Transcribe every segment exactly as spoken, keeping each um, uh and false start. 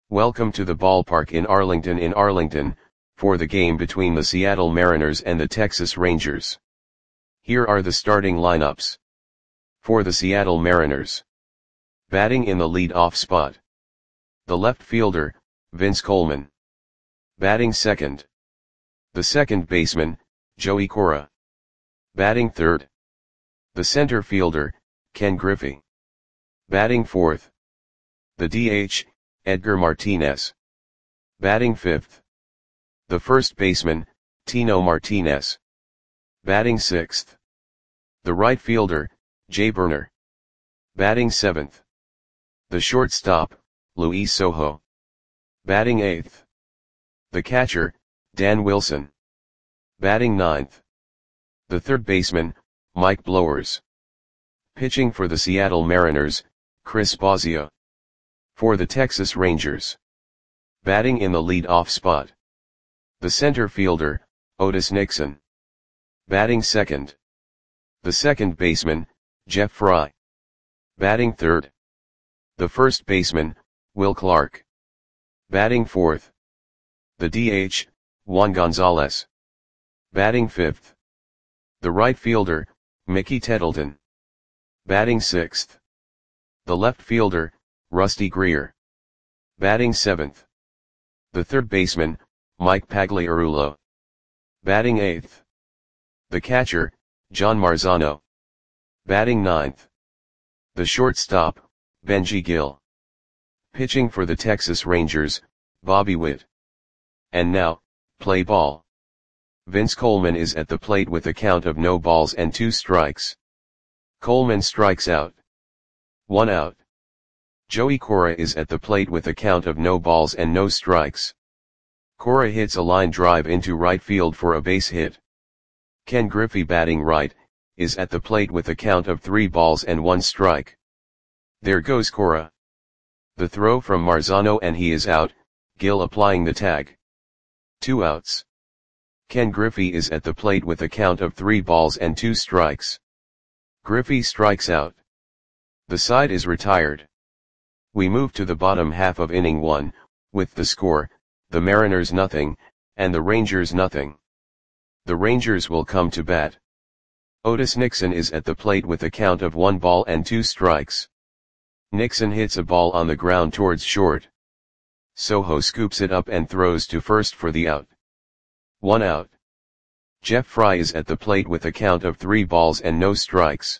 Welcome to the ballpark in Arlington in Arlington, for the game between the Seattle Mariners and the Texas Rangers. Here are the starting lineups. For the Seattle Mariners. Batting in the lead-off spot. The left fielder, Vince Coleman. Batting second. The second baseman, Joey Cora. Batting third. The center fielder, Ken Griffey. Batting fourth. The D H, Edgar Martinez. Batting fifth. The first baseman, Tino Martinez. Batting sixth. The right fielder, Jay Burner. Batting seventh. The shortstop, Luis Sojo. Batting eighth. The catcher, Dan Wilson. Batting ninth. The third baseman, Mike Blowers. Pitching for the Seattle Mariners, Chris Bosio. For the Texas Rangers. Batting in the lead-off spot. The center fielder, Otis Nixon. Batting second. The second baseman, Jeff Fry. Batting third. The first baseman, Will Clark. Batting fourth. The D H, Juan Gonzalez. Batting fifth. The right fielder, Mickey Tettleton. Batting sixth. The left fielder, Rusty Greer. Batting seventh. The third baseman, Mike Pagliarulo. Batting eighth. The catcher, John Marzano. Batting ninth. The shortstop, Benji Gill. Pitching for the Texas Rangers, Bobby Witt. And now, play ball. Vince Coleman is at the plate with a count of no balls and two strikes. Coleman strikes out. One out. Joey Cora is at the plate with a count of no balls and no strikes. Cora hits a line drive into right field for a base hit. Ken Griffey, batting right, is at the plate with a count of three balls and one strike. There goes Cora. The throw from Marzano and he is out, Gill applying the tag. Two outs. Ken Griffey is at the plate with a count of three balls and two strikes. Griffey strikes out. The side is retired. We move to the bottom half of inning one, with the score, the Mariners nothing, and the Rangers nothing. The Rangers will come to bat. Otis Nixon is at the plate with a count of one ball and two strikes. Nixon hits a ball on the ground towards short. Sojo scoops it up and throws to first for the out. One out. Jeff Fry is at the plate with a count of three balls and no strikes.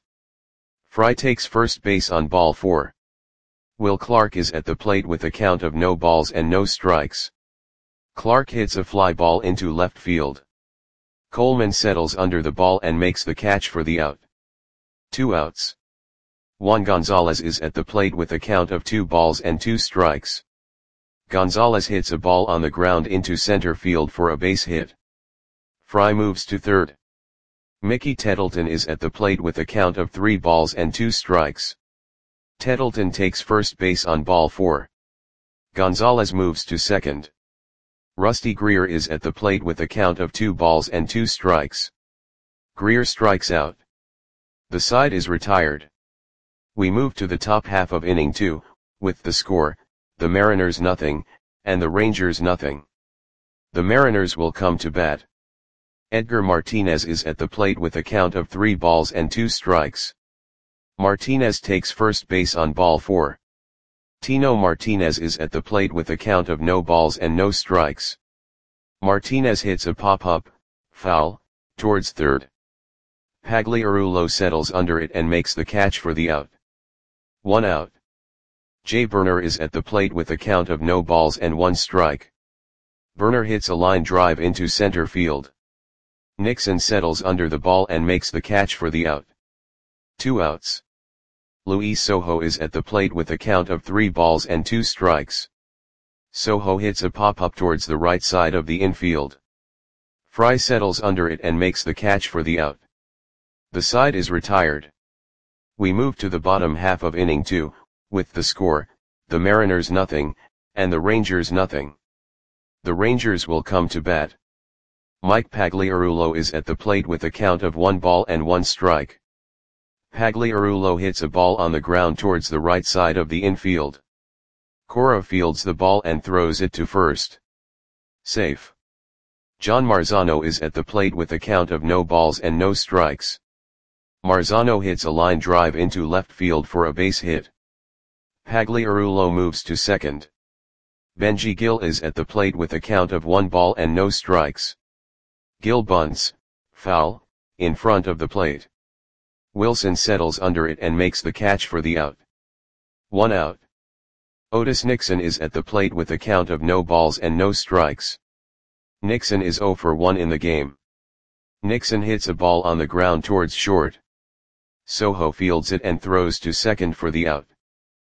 Fry takes first base on ball four. Will Clark is at the plate with a count of no balls and no strikes. Clark hits a fly ball into left field. Coleman settles under the ball and makes the catch for the out. Two outs. Juan Gonzalez is at the plate with a count of two balls and two strikes. Gonzalez hits a ball on the ground into center field for a base hit. Fry moves to third. Mickey Tettleton is at the plate with a count of three balls and two strikes. Tettleton takes first base on ball four. Gonzalez moves to second. Rusty Greer is at the plate with a count of two balls and two strikes. Greer strikes out. The side is retired. We move to the top half of inning two, with the score, the Mariners nothing, and the Rangers nothing. The Mariners will come to bat. Edgar Martinez is at the plate with a count of three balls and two strikes. Martinez takes first base on ball four. Tino Martinez is at the plate with a count of no balls and no strikes. Martinez hits a pop-up, foul, towards third. Pagliarulo settles under it and makes the catch for the out. One out. Jay Burner is at the plate with a count of no balls and one strike. Burner hits a line drive into center field. Nixon settles under the ball and makes the catch for the out. Two outs. Luis Sojo is at the plate with a count of three balls and two strikes. Sojo hits a pop-up towards the right side of the infield. Fry settles under it and makes the catch for the out. The side is retired. We move to the bottom half of inning two, with the score, the Mariners nothing, and the Rangers nothing. The Rangers will come to bat. Mike Pagliarulo is at the plate with a count of one ball and one strike. Pagliarulo hits a ball on the ground towards the right side of the infield. Cora fields the ball and throws it to first. Safe. John Marzano is at the plate with a count of no balls and no strikes. Marzano hits a line drive into left field for a base hit. Pagliarulo moves to second. Benji Gil is at the plate with a count of one ball and no strikes. Gil bunts, foul, in front of the plate. Wilson settles under it and makes the catch for the out. One out. Otis Nixon is at the plate with a count of no balls and no strikes. Nixon is zero for one in the game. Nixon hits a ball on the ground towards short. Soho fields it and throws to second for the out.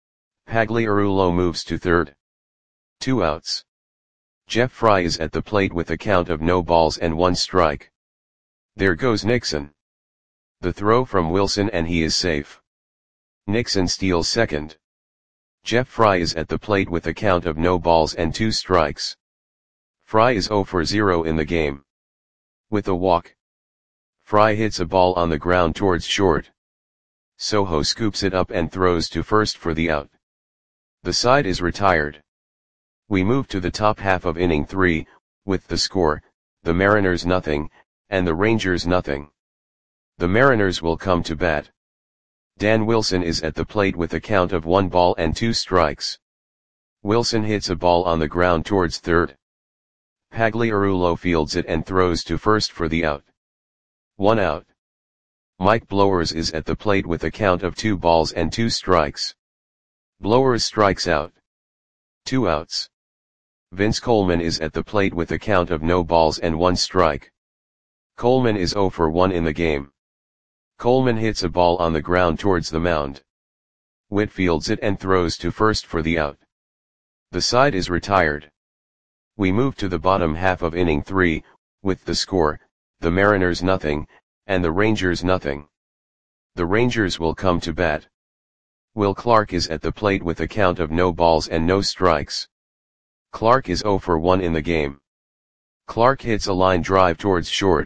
Pagliarulo moves to third. Two outs. Jeff Fry is at the plate with a count of no balls and one strike. There goes Nixon. The throw from Wilson and he is safe. Nixon steals second. Jeff Fry is at the plate with a count of no balls and two strikes. Fry is zero for zero in the game. With a walk, Fry hits a ball on the ground towards short. Soho scoops it up and throws to first for the out. The side is retired. We move to the top half of inning three, with the score, the Mariners nothing, and the Rangers nothing. The Mariners will come to bat. Dan Wilson is at the plate with a count of one ball and two strikes. Wilson hits a ball on the ground towards third. Pagliarulo fields it and throws to first for the out. One out. Mike Blowers is at the plate with a count of two balls and two strikes. Blowers strikes out. Two outs. Vince Coleman is at the plate with a count of no balls and one strike. Coleman is zero for one in the game. Coleman hits a ball on the ground towards the mound. Witt fields it and throws to first for the out. The side is retired. We move to the bottom half of inning three, with the score, the Mariners nothing, and the Rangers nothing. The Rangers will come to bat. Will Clark is at the plate with a count of no balls and no strikes. Clark is zero for one in the game. Clark hits a line drive towards short.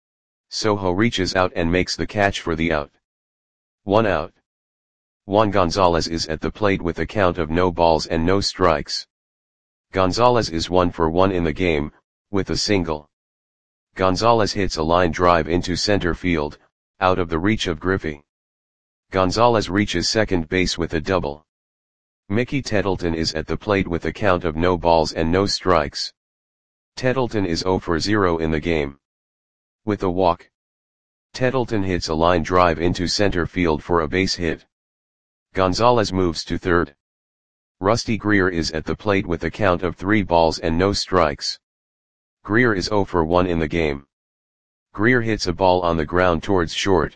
Soho reaches out and makes the catch for the out. One out. Juan Gonzalez is at the plate with a count of no balls and no strikes. Gonzalez is one for one in the game, with a single. Gonzalez hits a line drive into center field, out of the reach of Griffey. Gonzalez reaches second base with a double. Mickey Tettleton is at the plate with a count of no balls and no strikes. Tettleton is zero for zero in the game. With a walk, Tettleton hits a line drive into center field for a base hit. Gonzalez moves to third. Rusty Greer is at the plate with a count of three balls and no strikes. Greer is zero for one in the game. Greer hits a ball on the ground towards short.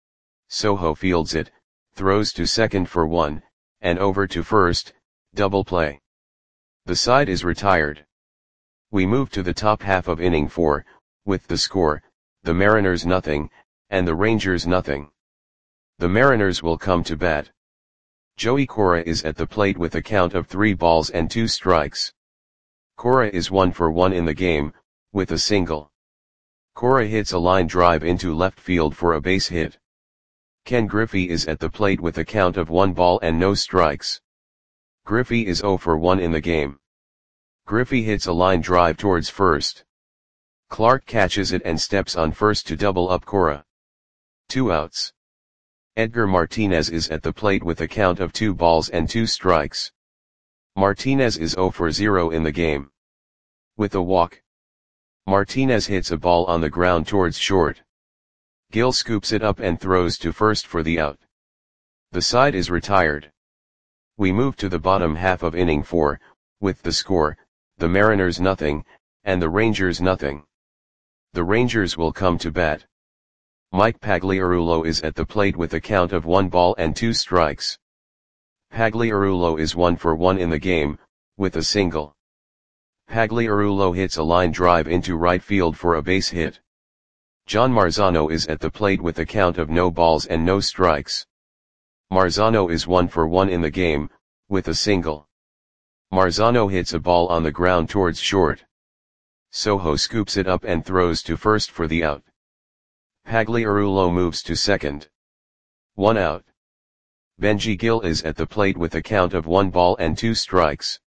Soho fields it, throws to second for one, and over to first, double play. The side is retired. We move to the top half of inning four, with the score, the Mariners nothing, and the Rangers nothing. The Mariners will come to bat. Joey Cora is at the plate with a count of three balls and two strikes. Cora is one for one in the game, with a single. Cora hits a line drive into left field for a base hit. Ken Griffey is at the plate with a count of one ball and no strikes. Griffey is zero for one in the game. Griffey hits a line drive towards first. Clark catches it and steps on first to double up Cora. Two outs. Edgar Martinez is at the plate with a count of two balls and two strikes. Martinez is zero for zero in the game. With a walk, Martinez hits a ball on the ground towards short. Gill scoops it up and throws to first for the out. The side is retired. We move to the bottom half of inning four, with the score, the Mariners nothing, and the Rangers nothing. The Rangers will come to bat. Mike Pagliarulo is at the plate with a count of one ball and two strikes. Pagliarulo is one for one in the game, with a single. Pagliarulo hits a line drive into right field for a base hit. John Marzano is at the plate with a count of no balls and no strikes. Marzano is one for one in the game, with a single. Marzano hits a ball on the ground towards short. Soho scoops it up and throws to first for the out. Pagliarulo moves to second. One out. Benji Gil is at the plate with a count of one ball and two strikes.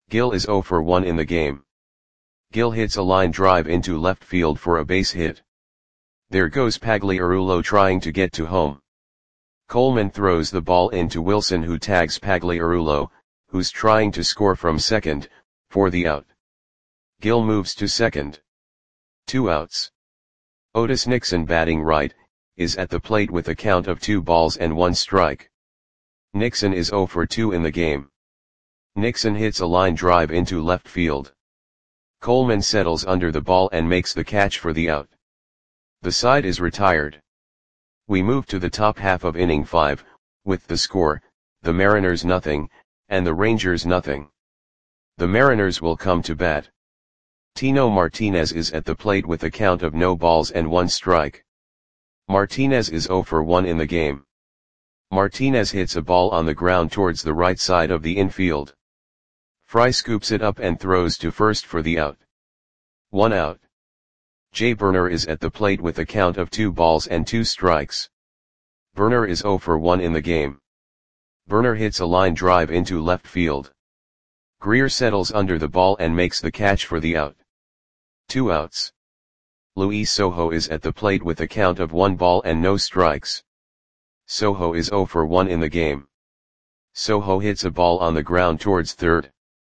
Gill is zero for one in the game. Gill hits a line drive into left field for a base hit. There goes Pagliarulo trying to get to home. Coleman throws the ball into Wilson, who tags Pagliarulo, who's trying to score from second, for the out. Gill moves to second. Two outs. Otis Nixon, batting right, is at the plate with a count of two balls and one strike. Nixon is zero for two in the game. Nixon hits a line drive into left field. Coleman settles under the ball and makes the catch for the out. The side is retired. We move to the top half of inning five, with the score, the Mariners nothing, and the Rangers nothing. The Mariners will come to bat. Tino Martinez is at the plate with a count of no balls and one strike. Martinez is zero for one in the game. Martinez hits a ball on the ground towards the right side of the infield. Fry scoops it up and throws to first for the out. One out. Jay Burner is at the plate with a count of two balls and two strikes. Burner is zero for one in the game. Burner hits a line drive into left field. Greer settles under the ball and makes the catch for the out. Two outs. Luis Sojo is at the plate with a count of one ball and no strikes. Sojo is zero for one in the game. Sojo hits a ball on the ground towards third.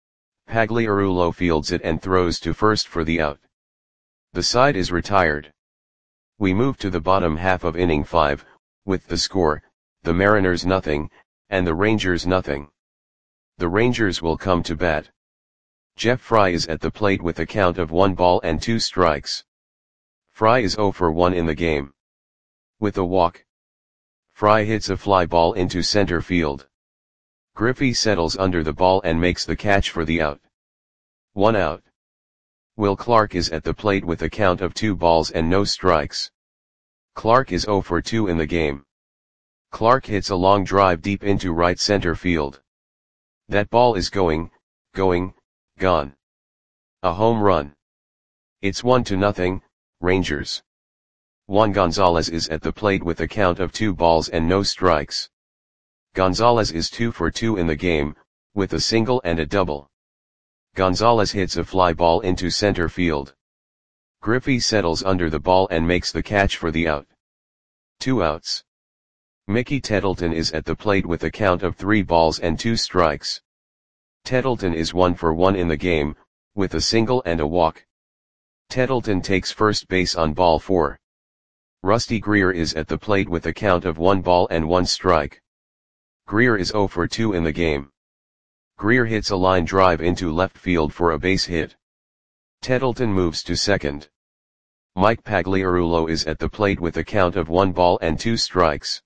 Pagliarulo fields it and throws to first for the out. The side is retired. We move to the bottom half of inning five, with the score, the Mariners nothing, and the Rangers nothing. The Rangers will come to bat. Jeff Fry is at the plate with a count of one ball and two strikes. Fry is zero for one in the game. With a walk, Fry hits a fly ball into center field. Griffey settles under the ball and makes the catch for the out. One out. Will Clark is at the plate with a count of two balls and no strikes. Clark is zero for two in the game. Clark hits a long drive deep into right center field. That ball is going, going, gone. A home run. It's one to nothing, Rangers. Juan Gonzalez is at the plate with a count of two balls and no strikes. Gonzalez is two for two in the game, with a single and a double. Gonzalez hits a fly ball into center field. Griffey settles under the ball and makes the catch for the out. Two outs. Mickey Tettleton is at the plate with a count of three balls and two strikes. Tettleton is one for one in the game, with a single and a walk. Tettleton takes first base on ball four. Rusty Greer is at the plate with a count of one ball and one strike. Greer is zero for two in the game. Greer hits a line drive into left field for a base hit. Tettleton moves to second. Mike Pagliarulo is at the plate with a count of one ball and two strikes.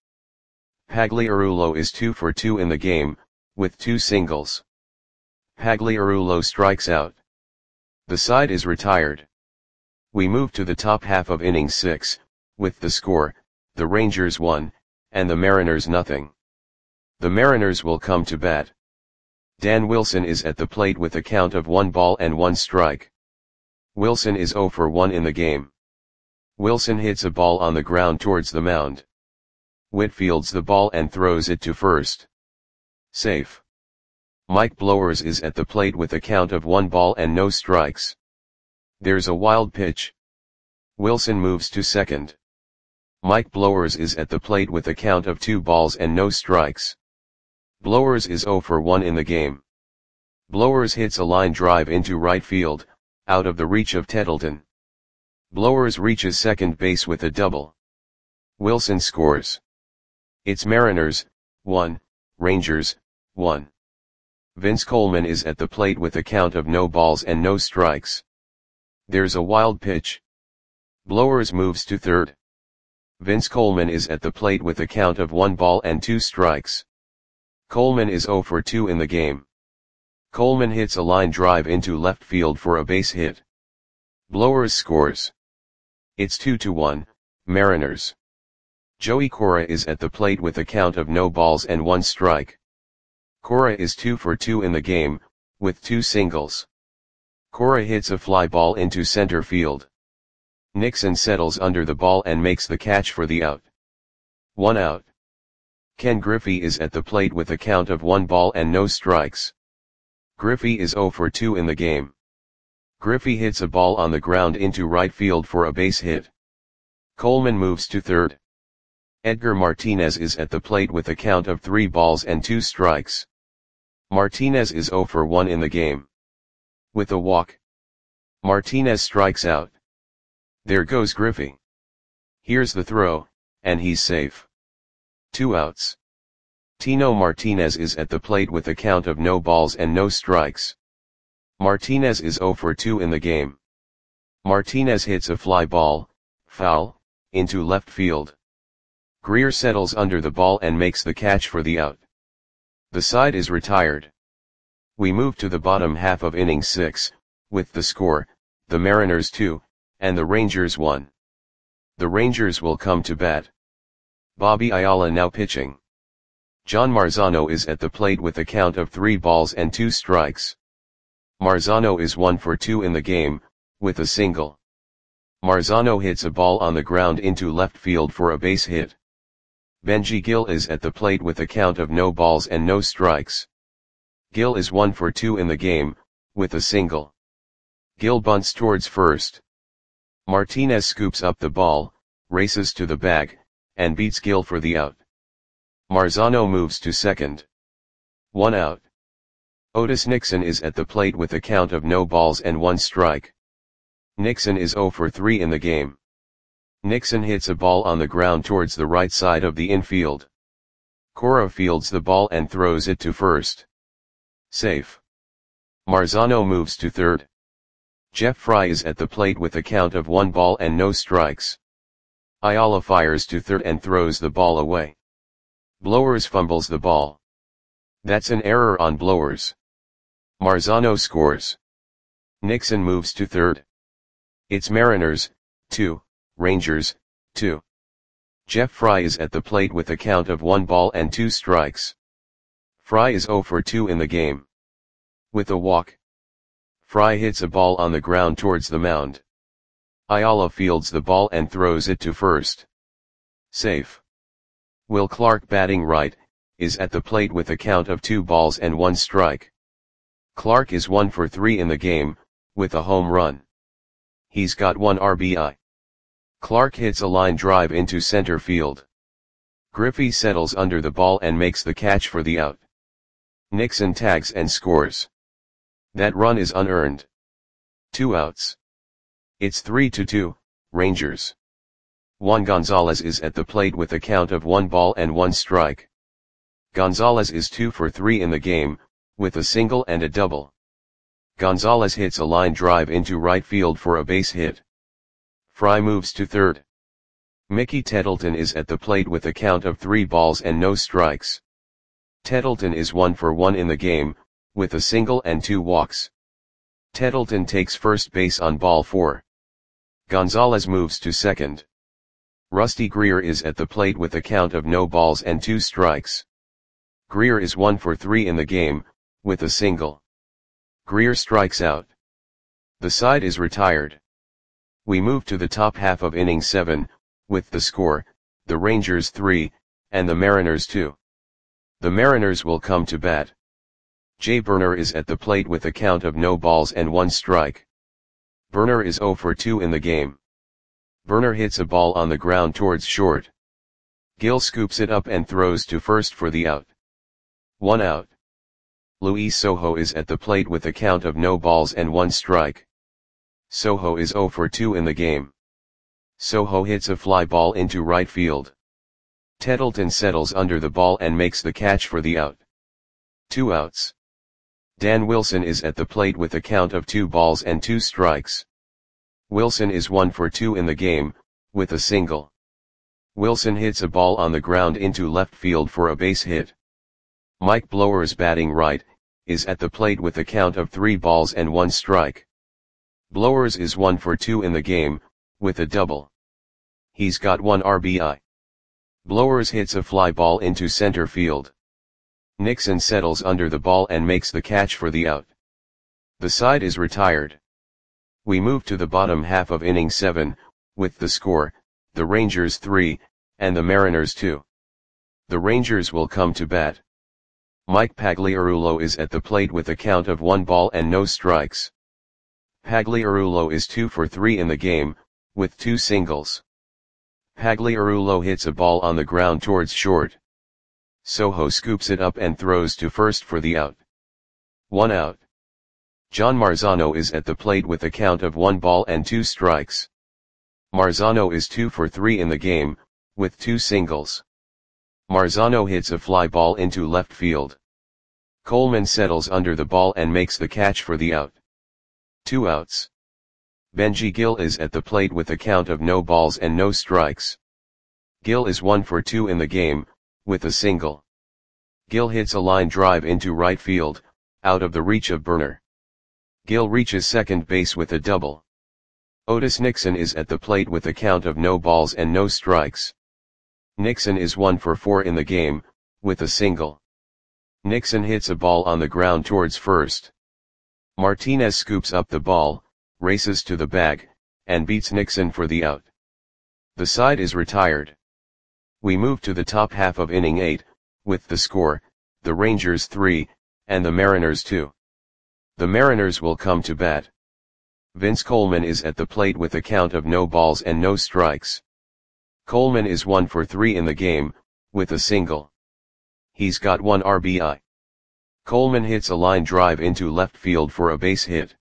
Pagliarulo is two for two in the game, with two singles. Pagliarulo strikes out. The side is retired. We move to the top half of inning six, with the score, the Rangers one, and the Mariners nothing. The Mariners will come to bat. Dan Wilson is at the plate with a count of one ball and one strike. Wilson is zero for one in the game. Wilson hits a ball on the ground towards the mound. Whitfields the ball and throws it to first. Safe. Mike Blowers is at the plate with a count of one ball and no strikes. There's a wild pitch. Wilson moves to second. Mike Blowers is at the plate with a count of two balls and no strikes. Blowers is zero for one in the game. Blowers hits a line drive into right field, out of the reach of Tettleton. Blowers reaches second base with a double. Wilson scores. It's Mariners, one, Rangers, one. Vince Coleman is at the plate with a count of no balls and no strikes. There's a wild pitch. Blowers moves to third. Vince Coleman is at the plate with a count of one ball and two strikes. Coleman is zero for two in the game. Coleman hits a line drive into left field for a base hit. Blowers scores. It's two to one, Mariners. Joey Cora is at the plate with a count of no balls and one strike. Cora is two for two in the game, with two singles. Cora hits a fly ball into center field. Nixon settles under the ball and makes the catch for the out. One out. Ken Griffey is at the plate with a count of one ball and no strikes. Griffey is zero for two in the game. Griffey hits a ball on the ground into right field for a base hit. Coleman moves to third. Edgar Martinez is at the plate with a count of three balls and two strikes. Martinez is zero for one in the game. With a walk, Martinez strikes out. There goes Griffey. Here's the throw, and he's safe. Two outs. Tino Martinez is at the plate with a count of no balls and no strikes. Martinez is zero for two in the game. Martinez hits a fly ball, foul, into left field. Greer settles under the ball and makes the catch for the out. The side is retired. We move to the bottom half of inning six, with the score, the Mariners two, and the Rangers one. The Rangers will come to bat. Bobby Ayala now pitching. John Marzano is at the plate with a count of three balls and two strikes. Marzano is one for two in the game, with a single. Marzano hits a ball on the ground into left field for a base hit. Benji Gil is at the plate with a count of no balls and no strikes. Gil is one for two in the game, with a single. Gil bunts towards first. Martinez scoops up the ball, races to the bag, and beats Gil for the out. Marzano moves to second. One out. Otis Nixon is at the plate with a count of no balls and one strike. Nixon is zero for three in the game. Nixon hits a ball on the ground towards the right side of the infield. Cora fields the ball and throws it to first. Safe. Marzano moves to third. Jeff Fry is at the plate with a count of one ball and no strikes. Ayala fires to third and throws the ball away. Blowers fumbles the ball. That's an error on Blowers. Marzano scores. Nixon moves to third. It's Mariners, two, Rangers, two. Jeff Fry is at the plate with a count of one ball and two strikes. Fry is zero for two in the game. With a walk, Fry hits a ball on the ground towards the mound. Ayala fields the ball and throws it to first. Safe. Will Clark, batting right, is at the plate with a count of two balls and one strike. Clark is one for three in the game, with a home run. He's got one R B I. Clark hits a line drive into center field. Griffey settles under the ball and makes the catch for the out. Nixon tags and scores. That run is unearned. Two outs. It's three to two, Rangers. Juan Gonzalez is at the plate with a count of one ball and one strike. Gonzalez is two for three in the game, with a single and a double. Gonzalez hits a line drive into right field for a base hit. Fry moves to third. Mickey Tettleton is at the plate with a count of three balls and no strikes. Tettleton is one for one in the game, with a single and two walks. Tettleton takes first base on ball four. Gonzalez moves to second. Rusty Greer is at the plate with a count of no balls and two strikes. Greer is one for three in the game, with a single. Greer strikes out. The side is retired. We move to the top half of inning seven, with the score, the Rangers three, and the Mariners two. The Mariners will come to bat. Jay Burner is at the plate with a count of no balls and one strike. Burner is zero for two in the game. Burner hits a ball on the ground towards short. Gil scoops it up and throws to first for the out. One out. Luis Sojo is at the plate with a count of no balls and one strike. Sojo is zero for two in the game. Sojo hits a fly ball into right field. Tettleton settles under the ball and makes the catch for the out. Two outs. Dan Wilson is at the plate with a count of two balls and two strikes. Wilson is one for two in the game, with a single. Wilson hits a ball on the ground into left field for a base hit. Mike Blowers, batting right, is at the plate with a count of three balls and one strike. Blowers is one for two in the game, with a double. He's got one R B I. Blowers hits a fly ball into center field. Nixon settles under the ball and makes the catch for the out. The side is retired. We move to the bottom half of inning seven, with the score, the Rangers three, and the Mariners two. The Rangers will come to bat. Mike Pagliarulo is at the plate with a count of one ball and no strikes. Pagliarulo is two for three in the game, with two singles. Pagliarulo hits a ball on the ground towards short. Soho scoops it up and throws to first for the out. One out. John Marzano is at the plate with a count of one ball and two strikes. Marzano is two for three in the game, with two singles. Marzano hits a fly ball into left field. Coleman settles under the ball and makes the catch for the out. Two outs. Benji Gil is at the plate with a count of no balls and no strikes. Gil is one for two in the game, with a single. Gil hits a line drive into right field, out of the reach of Burner. Gil reaches second base with a double. Otis Nixon is at the plate with a count of no balls and no strikes. Nixon is one for four in the game, with a single. Nixon hits a ball on the ground towards first. Martinez scoops up the ball, races to the bag, and beats Nixon for the out. The side is retired. We move to the top half of inning eight, with the score, the Rangers three, and the Mariners two. The Mariners will come to bat. Vince Coleman is at the plate with a count of no balls and no strikes. Coleman is one for three in the game, with a single. He's got one R B I. Coleman hits a line drive into left field for a base hit.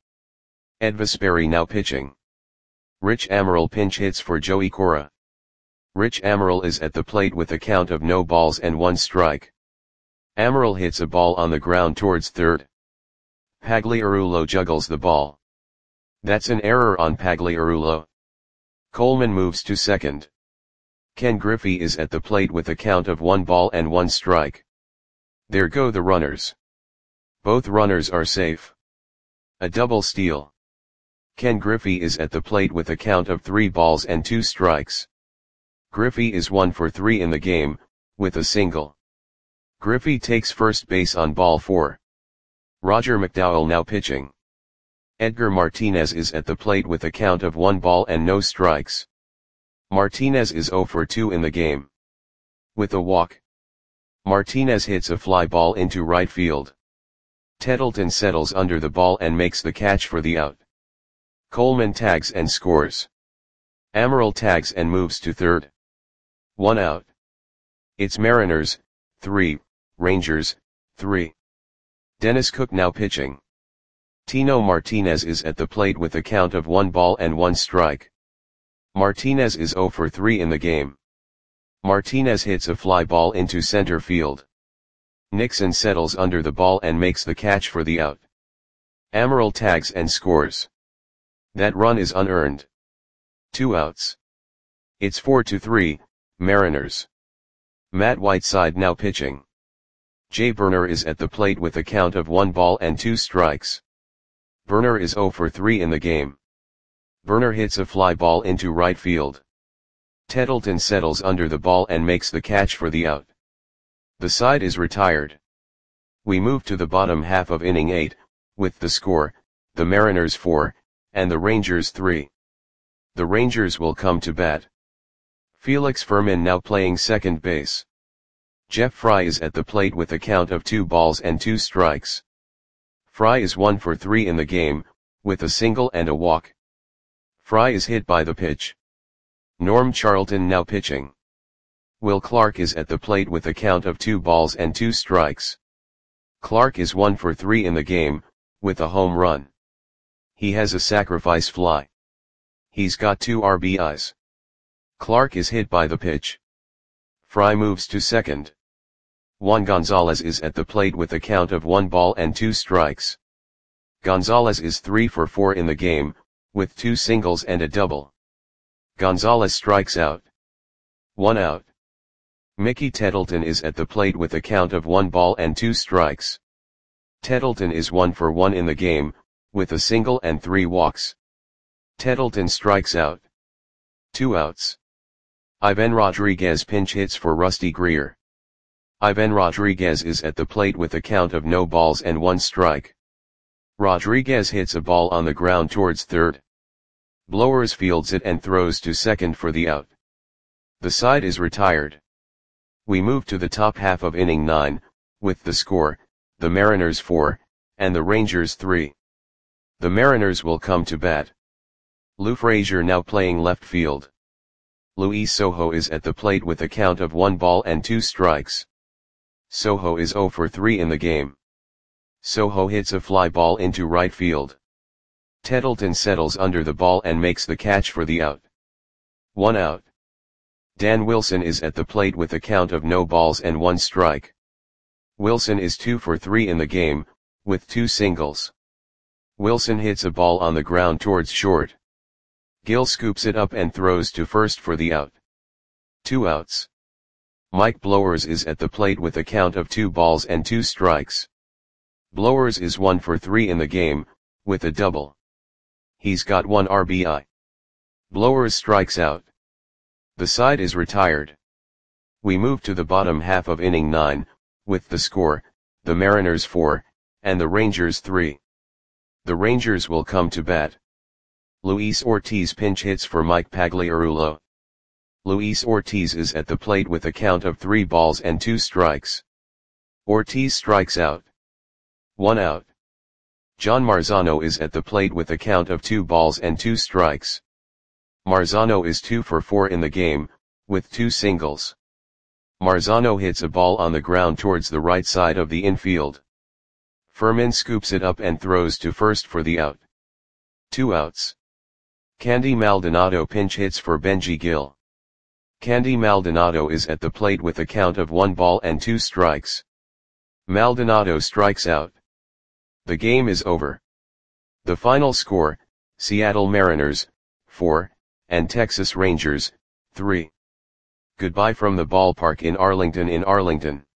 Ed Vesperi now pitching. Rich Amaral pinch hits for Joey Cora. Rich Amaral is at the plate with a count of no balls and one strike. Amaral hits a ball on the ground towards third. Pagliarulo juggles the ball. That's an error on Pagliarulo. Coleman moves to second. Ken Griffey is at the plate with a count of one ball and one strike. There go the runners. Both runners are safe. A double steal. Ken Griffey is at the plate with a count of three balls and two strikes. Griffey is one for three in the game, with a single. Griffey takes first base on ball four. Roger McDowell now pitching. Edgar Martinez is at the plate with a count of one ball and no strikes. Martinez is zero for two in the game. With a walk. Martinez hits a fly ball into right field. Tettleton settles under the ball and makes the catch for the out. Coleman tags and scores. Amaral tags and moves to third. One out. It's Mariners, three, Rangers, three. Dennis Cook now pitching. Tino Martinez is at the plate with a count of one ball and one strike. Martinez is zero for three in the game. Martinez hits a fly ball into center field. Nixon settles under the ball and makes the catch for the out. Amaral tags and scores. That run is unearned. Two outs. It's four to three, Mariners. Matt Whiteside now pitching. Jay Burner is at the plate with a count of one ball and two strikes. Burner is zero for three in the game. Burner hits a fly ball into right field. Tettleton settles under the ball and makes the catch for the out. The side is retired. We move to the bottom half of inning eight, with the score, the Mariners four, and the Rangers three. The Rangers will come to bat. Felix Fermin now playing second base. Jeff Fry is at the plate with a count of two balls and two strikes. Fry is one for three in the game, with a single and a walk. Fry is hit by the pitch. Norm Charlton now pitching. Will Clark is at the plate with a count of two balls and two strikes. Clark is one for three in the game, with a home run. He has a sacrifice fly. He's got two R B Is. Clark is hit by the pitch. Fry moves to second. Juan Gonzalez is at the plate with a count of one ball and two strikes. Gonzalez is three for four in the game, with two singles and a double. Gonzalez strikes out. One out. Mickey Tettleton is at the plate with a count of one ball and two strikes. Tettleton is one for one in the game, with a single and three walks. Tettleton strikes out. Two outs. Ivan Rodriguez pinch hits for Rusty Greer. Ivan Rodriguez is at the plate with a count of no balls and one strike. Rodriguez hits a ball on the ground towards third. Blowers fields it and throws to second for the out. The side is retired. We move to the top half of inning nine, with the score, the Mariners four, and the Rangers three. The Mariners will come to bat. Lou Frazier now playing left field. Luis Sojo is at the plate with a count of one ball and two strikes. Sojo is zero for three in the game. Sojo hits a fly ball into right field. Tettleton settles under the ball and makes the catch for the out. One out. Dan Wilson is at the plate with a count of no balls and one strike. Wilson is two for three in the game, with two singles. Wilson hits a ball on the ground towards short. Gill scoops it up and throws to first for the out. Two outs. Mike Blowers is at the plate with a count of two balls and two strikes. Blowers is one for three in the game, with a double. He's got one R B I. Blowers strikes out. The side is retired. We move to the bottom half of inning nine, with the score, the Mariners four, and the Rangers three. The Rangers will come to bat. Luis Ortiz pinch hits for Mike Pagliarulo. Luis Ortiz is at the plate with a count of three balls and two strikes. Ortiz strikes out. One out. John Marzano is at the plate with a count of two balls and two strikes. Marzano is two for four in the game, with two singles. Marzano hits a ball on the ground towards the right side of the infield. Furman scoops it up and throws to first for the out. Two outs. Candy Maldonado pinch hits for Benji Gill. Candy Maldonado is at the plate with a count of one ball and two strikes. Maldonado strikes out. The game is over. The final score, Seattle Mariners, four, and Texas Rangers, three. Goodbye from the ballpark in Arlington in Arlington.